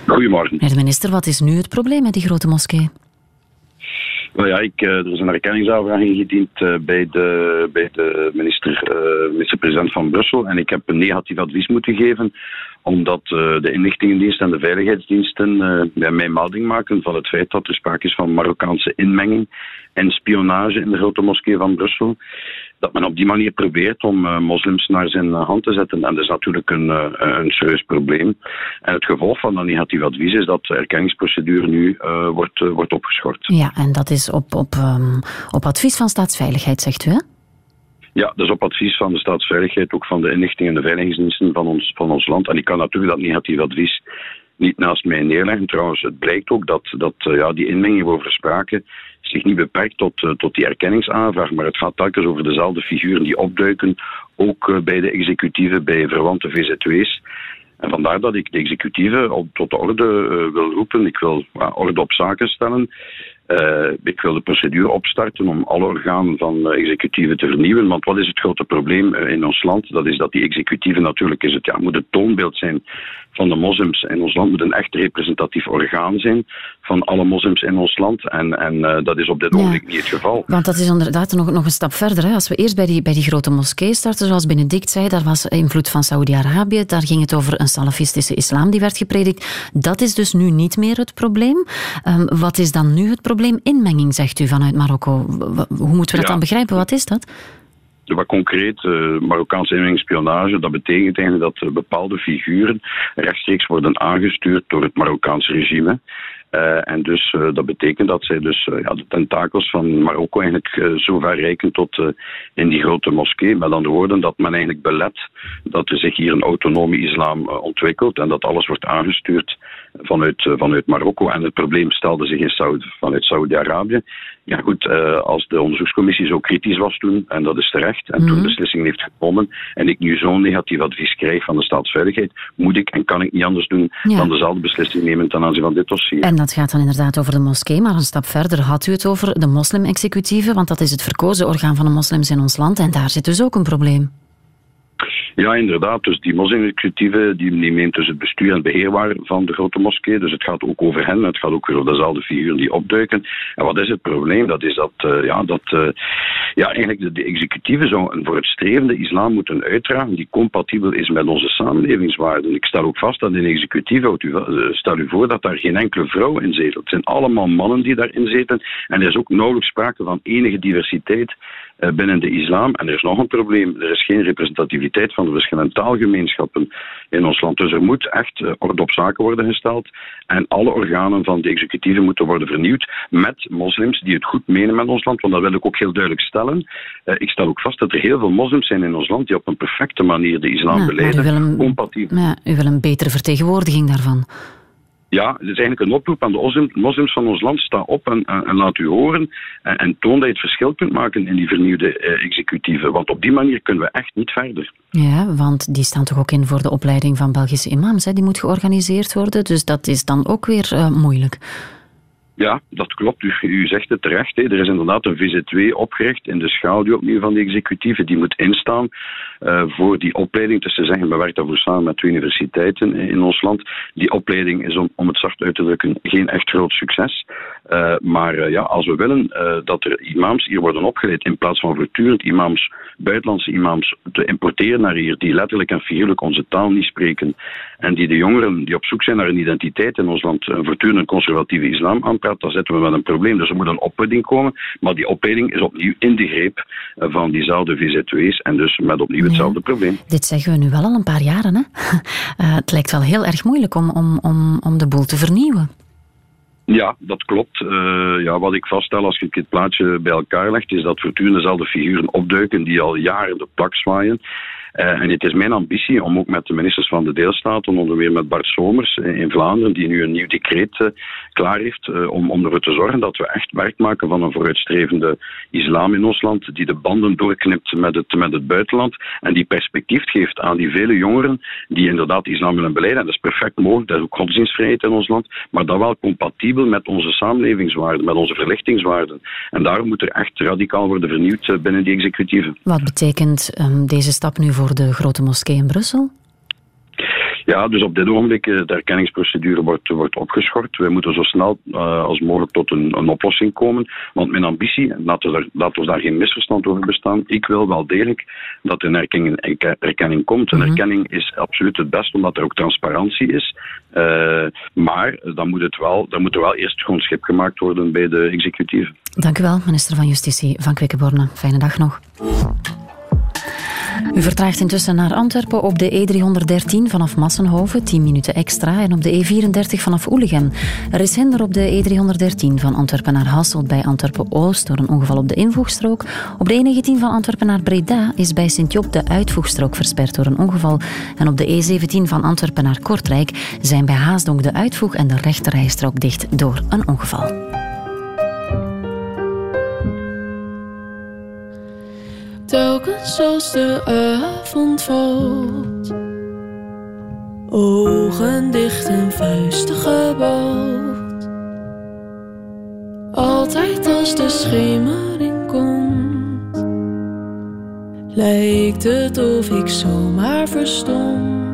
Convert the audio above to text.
Goedemorgen. Meneer de minister, wat is nu het probleem met die grote moskee? Nou ja, er is een erkenningsaanvraag ingediend bij de minister-president van Brussel. En ik heb een negatief advies moeten geven, omdat de inlichtingendienst en de veiligheidsdiensten bij mij melding maken van het feit dat er sprake is van Marokkaanse inmenging en spionage in de grote moskee van Brussel. Dat men op die manier probeert om moslims naar zijn hand te zetten. En dat is natuurlijk een serieus probleem. En het gevolg van dat negatief advies is dat de erkenningsprocedure nu wordt opgeschort. Ja, en dat is op advies van Staatsveiligheid, zegt u, hè? Ja, dus op advies van de Staatsveiligheid, ook van de inlichting en de veiligheidsdiensten van ons land. En ik kan natuurlijk dat negatief advies niet naast mij neerleggen. Trouwens, het blijkt ook dat die inmenging waarover spraken zich niet beperkt tot die erkenningsaanvraag, maar het gaat telkens over dezelfde figuren die opduiken, ook bij de executieven, bij verwante VZW's. En vandaar dat ik de executieven tot de orde wil roepen. Ik wil orde op zaken stellen. Ik wil de procedure opstarten om alle organen van executieven te vernieuwen. Want wat is het grote probleem in ons land? Dat is dat die executieven natuurlijk moet het toonbeeld zijn van de moslims in ons land. Moet een echt representatief orgaan zijn van alle moslims in ons land. En dat is op dit ogenblik niet het geval. Want dat is inderdaad nog een stap verder. Hè? Als we eerst bij die grote moskee starten, zoals Benedict zei, daar was invloed van Saudi-Arabië. Daar ging het over een salafistische islam die werd gepredikt. Dat is dus nu niet meer het probleem. Wat is dan nu het probleem? Inmenging, zegt u, vanuit Marokko. Hoe moeten we dat dan begrijpen? Wat is dat? Wat concreet, Marokkaanse inmengingsspionage, dat betekent eigenlijk dat bepaalde figuren rechtstreeks worden aangestuurd door het Marokkaanse regime. En dus dat betekent dat zij dus de tentakels van Marokko eigenlijk zo ver reiken tot in die grote moskee. Met andere woorden, dat men eigenlijk belet dat er zich hier een autonome islam ontwikkelt en dat alles wordt aangestuurd vanuit Marokko. En het probleem stelde zich vanuit Saudi-Arabië. Ja goed, als de onderzoekscommissie zo kritisch was toen, en dat is terecht, en toen beslissing heeft genomen, en ik nu zo'n negatief advies krijg van de Staatsveiligheid, moet ik en kan ik niet anders doen dan dezelfde beslissing nemen ten aanzien van dit dossier. En dat gaat dan inderdaad over de moskee, maar een stap verder had u het over de moslim-executieven, want dat is het verkozen orgaan van de moslims in ons land, en daar zit dus ook een probleem. Ja, inderdaad. Dus die moslim-executieven die neemt dus het bestuur en het beheer waar van de grote moskee. Dus het gaat ook over hen. Het gaat ook weer over dezelfde figuren die opduiken. En wat is het probleem? Dat is eigenlijk de executieven zou een vooruitstrevende islam moeten uitdragen die compatibel is met onze samenlevingswaarden. Ik stel ook vast dat in de executieven, stel u voor dat daar geen enkele vrouw in zetelt. Het zijn allemaal mannen die daarin zitten. En er is ook nauwelijks sprake van enige diversiteit binnen de islam. En er is nog een probleem. Er is geen representativiteit van de verschillende taalgemeenschappen in ons land. Dus er moet echt orde op zaken worden gesteld. En alle organen van de executieven moeten worden vernieuwd met moslims die het goed menen met ons land. Want dat wil ik ook heel duidelijk stellen. Ik stel ook vast dat er heel veel moslims zijn in ons land die op een perfecte manier de islam beleiden. Compatibel. Ja, u wil een betere vertegenwoordiging daarvan. Ja, het is eigenlijk een oproep aan de moslims van ons land. Sta op en laat u horen. En toon dat je het verschil kunt maken in die vernieuwde executieven. Want op die manier kunnen we echt niet verder. Ja, want die staan toch ook in voor de opleiding van Belgische imams. Hè? Die moet georganiseerd worden. Dus dat is dan ook weer moeilijk. Ja, dat klopt. U zegt het terecht. Hè. Er is inderdaad een VZW opgericht in de schaduw opnieuw van de executieven. Die moet instaan voor die opleiding. Dus te zeggen, we werken daarvoor samen met 2 universiteiten in ons land. Die opleiding is, om het zacht uit te drukken, geen echt groot succes. Maar als we willen dat er imams hier worden opgeleid, in plaats van voortdurend imams, buitenlandse imams, te importeren naar hier, die letterlijk en figuurlijk onze taal niet spreken, en die de jongeren die op zoek zijn naar een identiteit in ons land, een voortdurend conservatieve islam aanpraat, dan zitten we met een probleem. Dus er moet een opleiding komen, maar die opleiding is opnieuw in de greep van diezelfde VZW's en dus met opnieuw hetzelfde probleem. Dit zeggen we nu wel al een paar jaren, hè? Het lijkt wel heel erg moeilijk om de boel te vernieuwen. Ja, dat klopt. Wat ik vaststel als ik het plaatje bij elkaar leg, is dat voortdurend dezelfde figuren opduiken die al jaren de plak zwaaien. En het is mijn ambitie om ook met de ministers van de deelstaten, onder meer met Bart Somers in Vlaanderen, die nu een nieuw decreet klaar heeft, om ervoor te zorgen dat we echt werk maken van een vooruitstrevende islam in ons land, die de banden doorknipt met het buitenland en die perspectief geeft aan die vele jongeren die inderdaad islam willen beleiden. En dat is perfect mogelijk, dat is ook godsdienstvrijheid in ons land, maar dat wel compatibel met onze samenlevingswaarden, met onze verlichtingswaarden. En daarom moet er echt radicaal worden vernieuwd binnen die executieven. Wat betekent deze stap nu voor de grote moskee in Brussel? Ja, dus op dit ogenblik de erkenningsprocedure wordt opgeschort. Wij moeten zo snel als mogelijk tot een oplossing komen. Want mijn ambitie, laat ons daar geen misverstand over bestaan, ik wil wel degelijk dat een erkenning komt. Een erkenning is absoluut het beste, omdat er ook transparantie is. Maar dan moet er wel eerst gewoon schip gemaakt worden bij de executieve. Dank u wel, minister van Justitie van Quickenborne. Fijne dag nog. U vertraagt intussen naar Antwerpen op de E313 vanaf Massenhoven, 10 minuten extra, en op de E34 vanaf Oelegem. Er is hinder op de E313 van Antwerpen naar Hasselt bij Antwerpen-Oost door een ongeval op de invoegstrook. Op de E19 van Antwerpen naar Breda is bij Sint-Job de uitvoegstrook versperd door een ongeval. En op de E17 van Antwerpen naar Kortrijk zijn bij Haasdonk de uitvoeg en de rechterrijstrook dicht door een ongeval. Telkens als de avond valt, ogen dicht en vuisten gebald. Altijd als de schemering komt, lijkt het of ik zomaar verstom.